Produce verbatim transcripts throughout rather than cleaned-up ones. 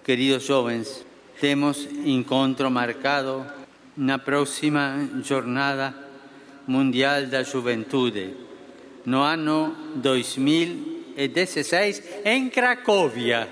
Queridos jóvenes, tenemos encontro marcado na próxima Jornada Mundial da Juventude, no anno duemiladiciassei in Cracovia.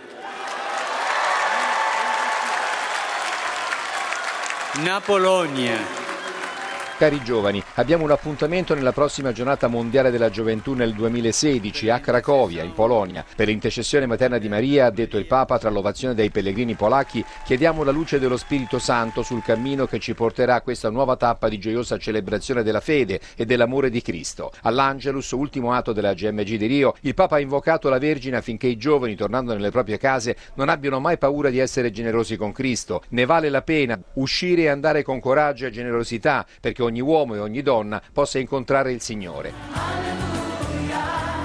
Na Polonia. Cari giovani, abbiamo un appuntamento nella prossima giornata mondiale della gioventù nel duemilasedici a Cracovia, in Polonia. Per l'intercessione materna di Maria, ha detto il Papa, tra l'ovazione dei pellegrini polacchi, chiediamo la luce dello Spirito Santo sul cammino che ci porterà a questa nuova tappa di gioiosa celebrazione della fede e dell'amore di Cristo. All'Angelus, ultimo atto della G M G di Rio, il Papa ha invocato la Vergine affinché i giovani, tornando nelle proprie case, non abbiano mai paura di essere generosi con Cristo. Ne vale la pena uscire e andare con coraggio e generosità, perché ogni uomo e ogni donna possa incontrare il Signore. Alleluia,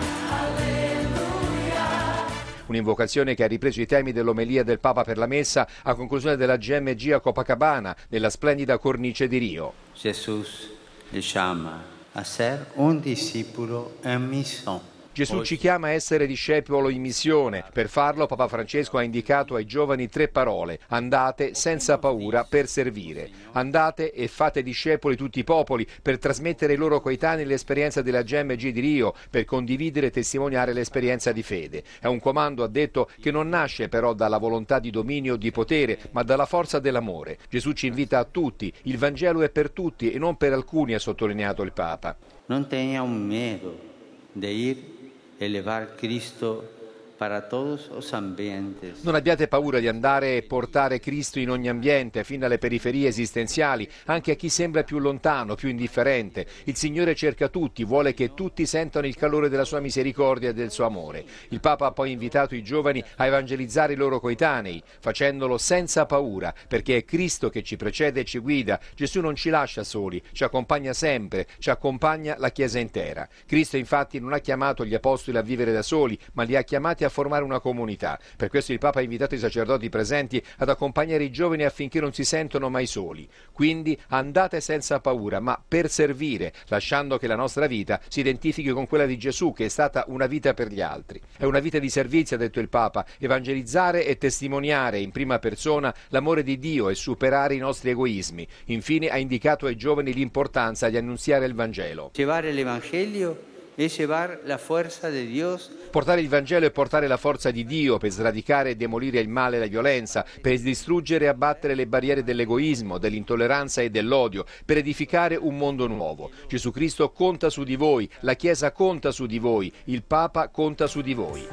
alleluia. Un'invocazione che ha ripreso i temi dell'omelia del Papa per la Messa a conclusione della G M G a Copacabana, nella splendida cornice di Rio. Gesù ci chiama a essere un discepolo in missione. Gesù ci chiama a essere discepolo in missione. Per farlo Papa Francesco ha indicato ai giovani tre parole: andate senza paura per servire. Andate e fate discepoli tutti i popoli per trasmettere ai loro coetanei l'esperienza della G M G di Rio, per condividere e testimoniare l'esperienza di fede. È un comando, ha detto, che non nasce però dalla volontà di dominio o di potere, ma dalla forza dell'amore. Gesù ci invita a tutti, il Vangelo è per tutti e non per alcuni, ha sottolineato il Papa. Non tenga un miedo di ir elevar Cristo para todos los ambientes. Non abbiate paura di andare e portare Cristo in ogni ambiente, fino alle periferie esistenziali, anche a chi sembra più lontano, più indifferente. Il Signore cerca tutti, vuole che tutti sentano il calore della sua misericordia e del suo amore. Il Papa ha poi invitato i giovani a evangelizzare i loro coetanei, facendolo senza paura, perché è Cristo che ci precede e ci guida. Gesù non ci lascia soli, ci accompagna sempre, ci accompagna la Chiesa intera. Cristo infatti non ha chiamato gli apostoli a vivere da soli, ma li ha chiamati a formare una comunità. Per questo il Papa ha invitato i sacerdoti presenti ad accompagnare i giovani affinché non si sentano mai soli. Quindi andate senza paura, ma per servire, lasciando che la nostra vita si identifichi con quella di Gesù, che è stata una vita per gli altri. È una vita di servizio, ha detto il Papa, evangelizzare e testimoniare in prima persona l'amore di Dio e superare i nostri egoismi. Infine ha indicato ai giovani l'importanza di annunziare il Vangelo. Llevare l'Evangelio e llevar la forza di Dio. Portare il Vangelo e portare la forza di Dio per sradicare e demolire il male e la violenza, per distruggere e abbattere le barriere dell'egoismo, dell'intolleranza e dell'odio, per edificare un mondo nuovo. Gesù Cristo conta su di voi, la Chiesa conta su di voi, il Papa conta su di voi.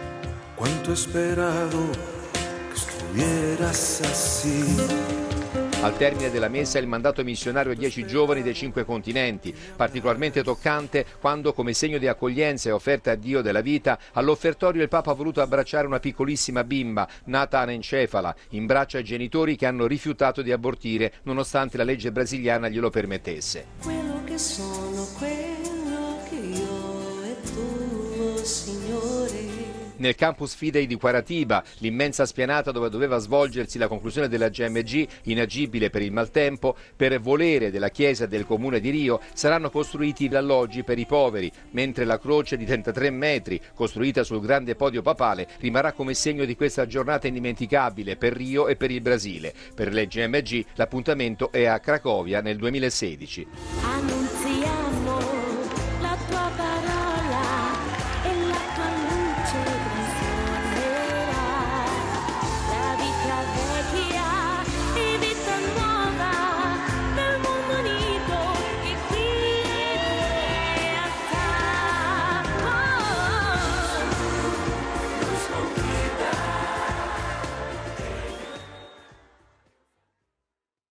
Quanto he sperado que estuvieras así. Al termine della messa il mandato missionario a dieci giovani dei cinque continenti, particolarmente toccante quando, come segno di accoglienza e offerta a Dio della vita, all'offertorio il Papa ha voluto abbracciare una piccolissima bimba nata anencefala, in braccio ai genitori che hanno rifiutato di abortire nonostante la legge brasiliana glielo permettesse. Quello che sono, quello che io e tu, Signore. Nel campus Fidei di Quaratiba, l'immensa spianata dove doveva svolgersi la conclusione della G M G, inagibile per il maltempo, per volere della Chiesa e del Comune di Rio, saranno costruiti gli alloggi per i poveri, mentre la croce di trentatré metri, costruita sul grande podio papale, rimarrà come segno di questa giornata indimenticabile per Rio e per il Brasile. Per le G M G l'appuntamento è a Cracovia nel duemilasedici.